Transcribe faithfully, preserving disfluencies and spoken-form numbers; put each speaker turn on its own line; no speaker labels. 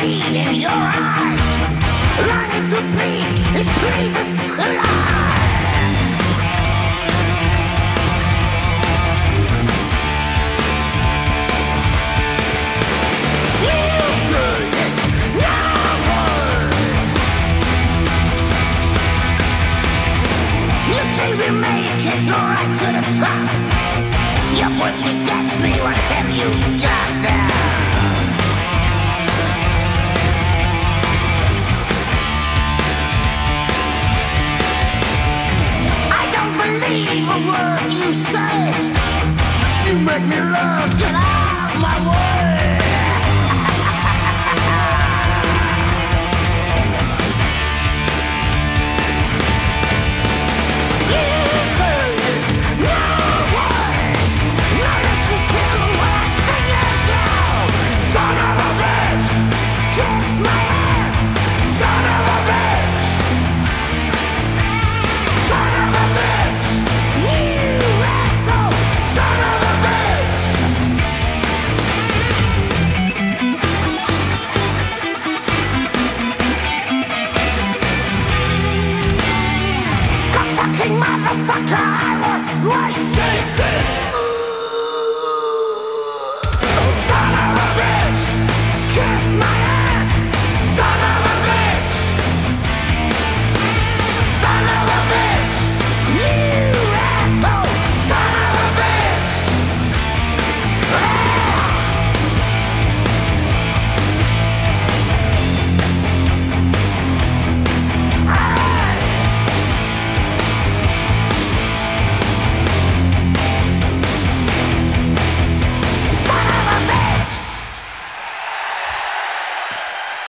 see in your eyes. Longing to please, it pleases to lie. We make it right to the top. Yeah, but you gets me. What have you got now? I don't believe a word you say. You make me love. Get out of my way.